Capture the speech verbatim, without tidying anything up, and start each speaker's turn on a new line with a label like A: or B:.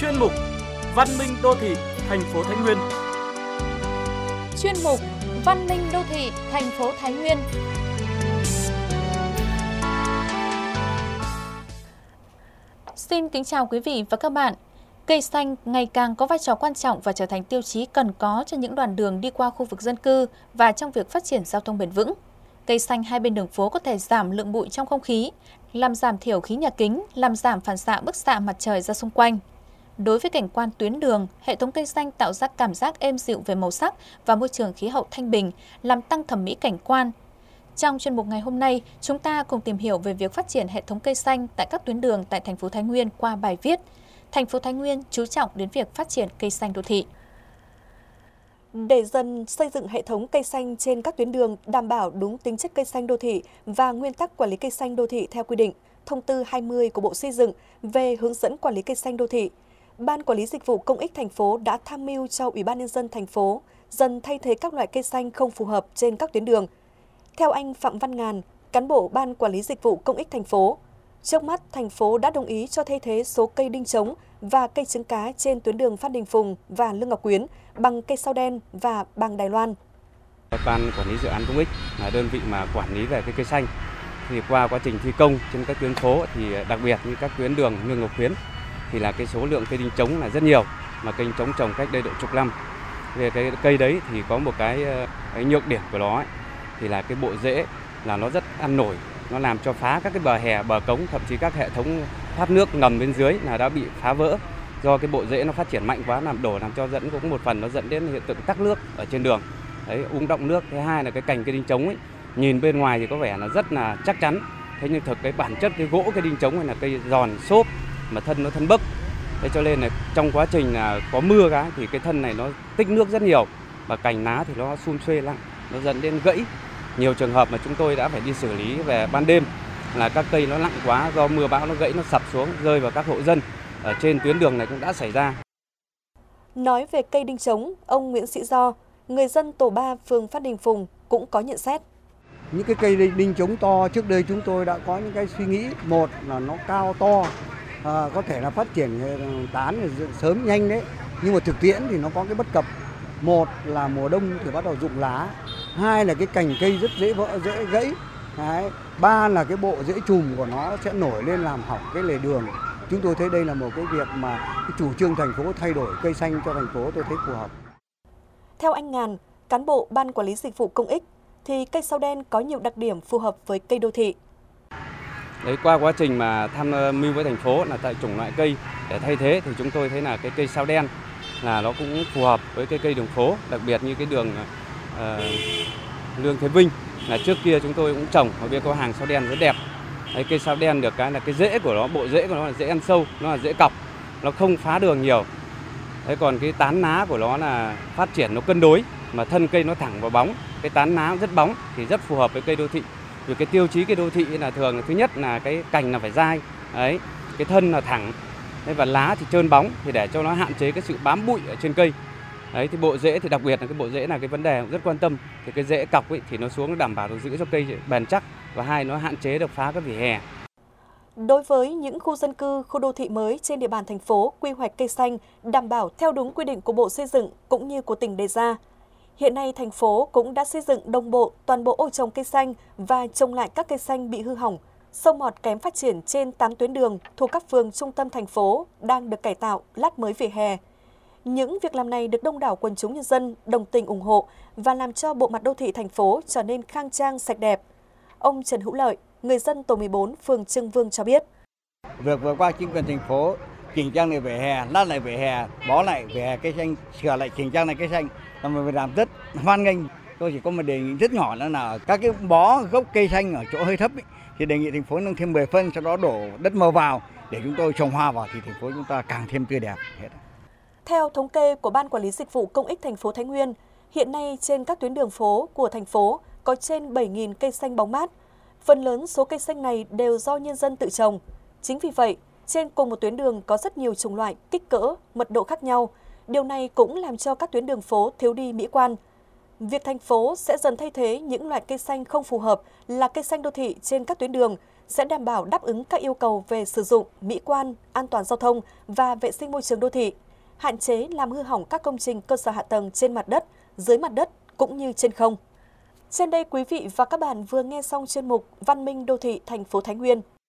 A: chuyên mục Văn minh đô thị thành phố Thái Nguyên.
B: Chuyên mục Văn minh đô thị thành phố Thái Nguyên. Xin kính chào quý vị và các bạn. Cây xanh ngày càng có vai trò quan trọng và trở thành tiêu chí cần có cho những đoạn đường đi qua khu vực dân cư và trong việc phát triển giao thông bền vững. Cây xanh hai bên đường phố có thể giảm lượng bụi trong không khí, làm giảm thiểu khí nhà kính, làm giảm phản xạ bức xạ mặt trời ra xung quanh. Đối với cảnh quan tuyến đường, hệ thống cây xanh tạo ra cảm giác êm dịu về màu sắc và môi trường khí hậu thanh bình, làm tăng thẩm mỹ cảnh quan. Trong chuyên mục ngày hôm nay, chúng ta cùng tìm hiểu về việc phát triển hệ thống cây xanh tại các tuyến đường tại thành phố Thái Nguyên qua bài viết Thành phố Thái Nguyên chú trọng đến việc phát triển cây xanh đô thị.
C: Để dần xây dựng hệ thống cây xanh trên các tuyến đường đảm bảo đúng tính chất cây xanh đô thị và nguyên tắc quản lý cây xanh đô thị theo quy định, thông tư hai mươi của Bộ Xây dựng về hướng dẫn quản lý cây xanh đô thị, Ban Quản lý Dịch vụ Công ích thành phố đã tham mưu cho Ủy ban Nhân dân thành phố dần thay thế các loại cây xanh không phù hợp trên các tuyến đường. Theo anh Phạm Văn Ngàn, cán bộ Ban Quản lý Dịch vụ Công ích thành phố, trước mắt thành phố đã đồng ý cho thay thế số cây đinh trống và cây trứng cá trên tuyến đường Phan Đình Phùng và Lương Ngọc Quyến bằng cây sao đen và bằng Đài Loan.
D: Ban Quản lý Dự án Công ích là đơn vị mà quản lý về cái cây xanh. Thì qua quá trình thi công trên các tuyến phố thì đặc biệt như các tuyến đường Lương Ngọc Quyến thì là cái số lượng cây đinh trống là rất nhiều, mà cây trống trồng cách đây độ chục năm. Về cái cây đấy thì có một cái, cái nhược điểm của nó ấy, thì là cái bộ rễ là nó rất ăn nổi, nó làm cho phá các cái bờ hè, bờ cống, thậm chí các hệ thống thoát nước ngầm bên dưới là đã bị phá vỡ do cái bộ rễ nó phát triển mạnh quá, làm đổ, làm cho dẫn cũng một phần nó dẫn đến hiện tượng tắc nước ở trên đường, đấy, úng động nước. Thứ hai là cái cành cây đinh trống ấy, nhìn bên ngoài thì có vẻ là rất là chắc chắn, thế nhưng thực cái bản chất cái gỗ cây đinh trống này là cây giòn xốp mà thân nó thân bấc, thế cho nên là trong quá trình là có mưa cái thì cái thân này nó tích nước rất nhiều và cành lá thì nó sum xuê lắm, nó dẫn đến gãy. Nhiều trường hợp mà chúng tôi đã phải đi xử lý về ban đêm là các cây nó nặng quá, do mưa bão nó gãy, nó sập xuống rơi vào các hộ dân ở trên tuyến đường này cũng đã xảy ra.
C: Nói về cây đinh trống, ông Nguyễn Sĩ Do, người dân tổ ba phường Phan Đình Phùng cũng có nhận xét.
E: Những cái cây đinh, đinh trống to trước đây chúng tôi đã có những cái suy nghĩ, một là nó cao to, à, có thể là phát triển tán sớm nhanh đấy, nhưng mà thực tiễn thì nó có cái bất cập. Một là mùa đông thì bắt đầu rụng lá, hai là cái cành cây rất dễ vỡ, dễ gãy, đấy. Ba là cái bộ rễ chùm của nó sẽ nổi lên làm hỏng cái lề đường. Chúng tôi thấy đây là một cái việc mà cái chủ trương thành phố thay đổi cây xanh cho thành phố tôi thấy phù hợp.
C: Theo anh Ngàn, cán bộ Ban Quản lý Dịch vụ Công ích, thì cây sao đen có nhiều đặc điểm phù hợp với cây đô thị.
D: Đấy, qua quá trình mà tham mưu với thành phố là tại chủng loại cây để thay thế thì chúng tôi thấy là cái cây sao đen là nó cũng phù hợp với cái cây đường phố, đặc biệt như cái đường uh, Lương Thế Vinh là trước kia chúng tôi cũng trồng, ở bên có hàng sao đen rất đẹp. Đấy, cây sao đen được cái là cái rễ của nó, bộ rễ của nó là rễ ăn sâu, nó là rễ cọc, nó không phá đường nhiều. Đấy, còn cái tán lá của nó là phát triển nó cân đối, mà thân cây nó thẳng vào bóng, cái tán lá rất bóng thì rất phù hợp với cây đô thị. Vì cái tiêu chí cây đô thị là thường là thứ nhất là cái cành là phải dai, đấy, cái thân là thẳng, đấy, và lá thì trơn bóng thì để cho nó hạn chế cái sự bám bụi ở trên cây. Đấy, thì bộ rễ thì đặc biệt là cái bộ rễ là cái vấn đề rất quan tâm. Thì cái rễ cọc ấy thì nó xuống, nó đảm bảo được giữ cho cây bền chắc, và hai nó hạn chế được phá các vỉa hè.
C: Đối với những khu dân cư, khu đô thị mới trên địa bàn thành phố, quy hoạch cây xanh đảm bảo theo đúng quy định của Bộ Xây dựng cũng như của tỉnh đề ra. Hiện nay thành phố cũng đã xây dựng đồng bộ toàn bộ ô trồng cây xanh và trồng lại các cây xanh bị hư hỏng, sâu mọt kém phát triển trên tám tuyến đường thuộc các phường trung tâm thành phố đang được cải tạo, lát mới vỉa hè. Những việc làm này được đông đảo quần chúng nhân dân đồng tình ủng hộ và làm cho bộ mặt đô thị thành phố trở nên khang trang sạch đẹp. Ông Trần Hữu Lợi, người dân tổ mười bốn phường Trưng Vương cho biết.
F: Việc vừa qua chính quyền thành phố chỉnh trang lại vỉa hè, lát lại vỉa hè, bó lại vỉa hè cây xanh, sửa lại chỉnh trang lại cây xanh, là mình làm rất hoan nghênh. Tôi chỉ có một đề nghị rất nhỏ nữa là các cái bó gốc cây xanh ở chỗ hơi thấp ấy, thì đề nghị thành phố nâng thêm mười phân, sau đó đổ đất màu vào để chúng tôi trồng hoa vào thì thành phố chúng ta càng thêm tươi đẹp.
C: Theo thống kê của Ban Quản lý Dịch vụ Công ích thành phố Thái Nguyên, hiện nay trên các tuyến đường phố của thành phố có trên bảy nghìn cây xanh bóng mát. Phần lớn số cây xanh này đều do nhân dân tự trồng. Chính vì vậy, trên cùng một tuyến đường có rất nhiều chủng loại, kích cỡ, mật độ khác nhau. Điều này cũng làm cho các tuyến đường phố thiếu đi mỹ quan. Việc thành phố sẽ dần thay thế những loại cây xanh không phù hợp là cây xanh đô thị trên các tuyến đường sẽ đảm bảo đáp ứng các yêu cầu về sử dụng, mỹ quan, an toàn giao thông và vệ sinh môi trường đô thị, hạn chế làm hư hỏng các công trình cơ sở hạ tầng trên mặt đất, dưới mặt đất cũng như trên không. Trên đây quý vị và các bạn vừa nghe xong chuyên mục Văn minh đô thị thành phố Thái Nguyên.